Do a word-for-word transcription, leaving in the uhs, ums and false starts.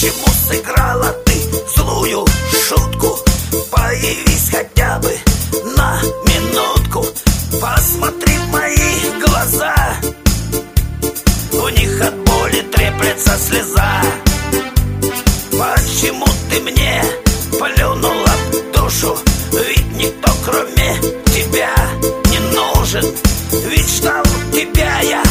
Почему сыграла ты злую шутку? Появись хотя бы на минутку. Посмотри в мои глаза, у них от боли треплется слеза. Почему ты мне плюнула в душу? Ведь никто кроме тебя не нужен. Ведь ждал тебя я